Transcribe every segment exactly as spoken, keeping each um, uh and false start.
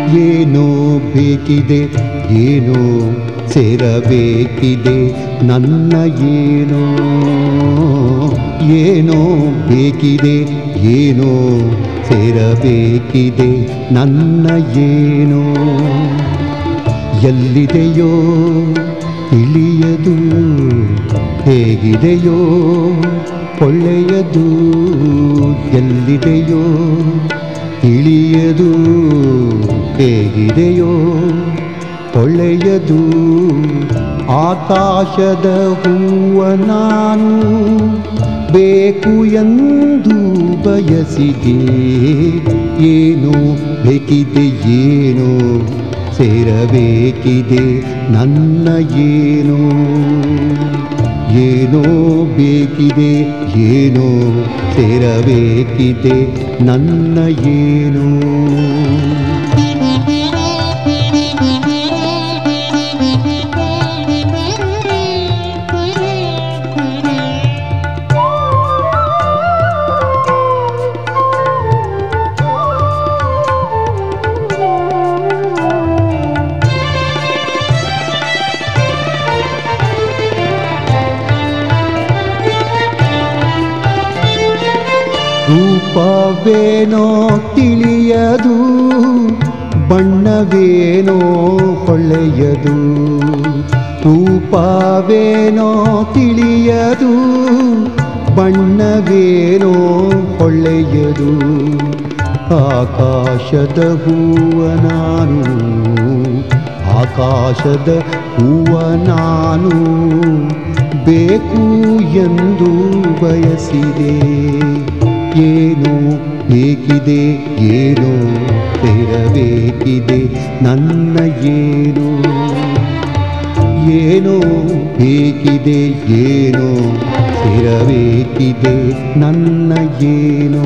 ಏನೋ ಬೇಕಿದೆ, ಏನೋ ಸೇರಬೇಕಿದೆ ನನ್ನ ಏನೋ. ಏನೋ ಬೇಕಿದೆ, ಏನೋ ಸೇರಬೇಕಿದೆ ನನ್ನ ಏನೋ. ಎಲ್ಲಿದೆಯೋ ತಿಳಿಯದು, ಹೇಗಿದೆಯೋ ಒಳ್ಳೆಯದು. ಎಲ್ಲಿದೆಯೋ ತಿಳಿಯದು, ಹೇಗಿದೆಯೋ ಒಳ್ಳೆಯದು. ಆಕಾಶದ ಹೂವ ನಾನು ಬೇಕು ಎಂದು ಬಯಸಿದೆ. ಏನೋ ಬೇಕಿದೆ, ಏನೋ ಸೇರಬೇಕಿದೆ ನನ್ನ ಏನೋ. ಏನೋ ಬೇಕಿದೆ, ಏನೋ ಸೇರಬೇಕಿದೆ ನನ್ನ ಏನೋ. ರೂಪವೇನೋ ತಿಳಿಯದು, ಬಣ್ಣವೇನೋ ಒಳ್ಳೆಯದು. ರೂಪವೇನೋ ತಿಳಿಯದು, ಬಣ್ಣವೇನೋ ಒಳ್ಳೆಯದು. ಆಕಾಶದ ಹೂವ ನಾನು, ಆಕಾಶದ ಹೂವ ನಾನು ಬೇಕು ಎಂದು ಬಯಸಿದೆ. ಏನೋ ಬೇಕಿದೆ, ಏನೋ ಸೇರಬೇಕಿದೆ ನನ್ನ ಏನೋ. ಏನೋ ಬೇಕಿದೆ, ಏನೋ ಸೇರಬೇಕಿದೆ ನನ್ನ ಏನೋ.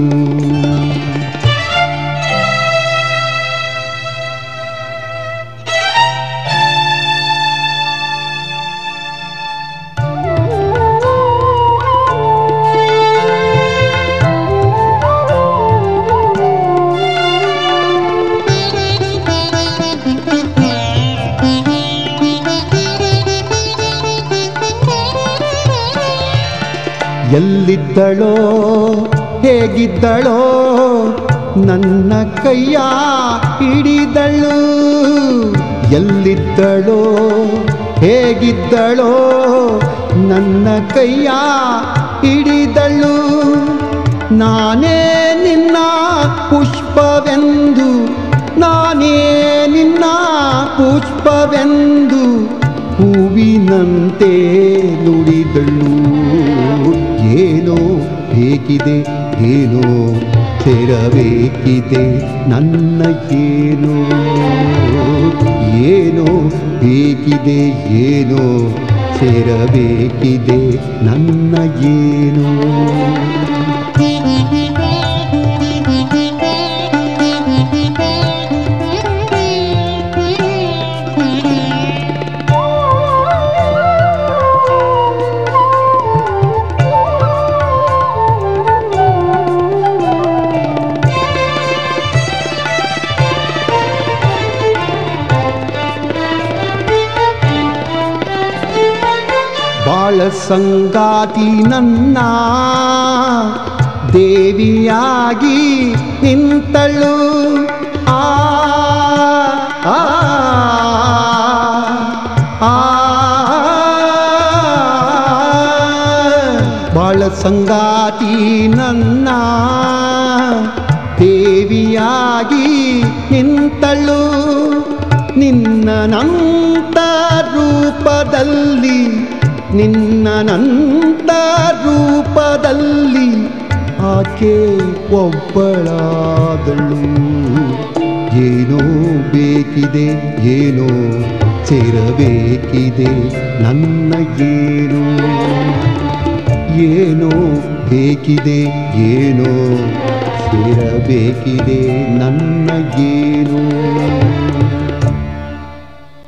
ಎಲ್ಲಿದ್ದಳೋ ಹೇಗಿದ್ದಳೋ ನನ್ನ ಕೈಯ ಹಿಡಿದಳು. ಎಲ್ಲಿದ್ದಳೋ ಹೇಗಿದ್ದಳೋ ನನ್ನ ಕೈಯ ಹಿಡಿದಳು. ನಾನೇ ನಿನ್ನ ಪುಷ್ಪವೆಂದು, ನಾನೇ ನಿನ್ನ ಪುಷ್ಪವೆಂದು ಹೂವಿನಂತೆ ನುಡಿದಳು. ಏನೋ ಬೇಕಿದೆ, ಏನೋ ಸೇರಬೇಕಿದೆ ನನ್ನ ಏನೋ. ಏನೋ ಬೇಕಿದೆ, ಏನೋ ಸೇರಬೇಕಿದೆ ನನ್ನ ಏನೋ. ಬಾಳ ಸಂಗಾತಿ ನನ್ನ ದೇವಿಯಾಗಿ ನಿಂತಳು. ಆ ಆ ಆ ಬಾಳ ಸಂಗಾತಿ ನನ್ನ ದೇವಿಯಾಗಿ ನಿಂತಳು. ನಿನ್ನನಂತ ರೂಪದಲ್ಲಿ, ನಿನ್ನನಂತ ರೂಪದಲ್ಲಿ ಆಕೆ ಒಬ್ಬಳಾದಳು. ಏನೋ ಬೇಕಿದೆ, ಏನೋ ಸೇರಬೇಕಿದೆ ನನ್ನ ಏನೋ. ಏನೋ ಬೇಕಿದೆ, ಏನೋ ಸೇರಬೇಕಿದೆ ನನ್ನ ಏನೋ.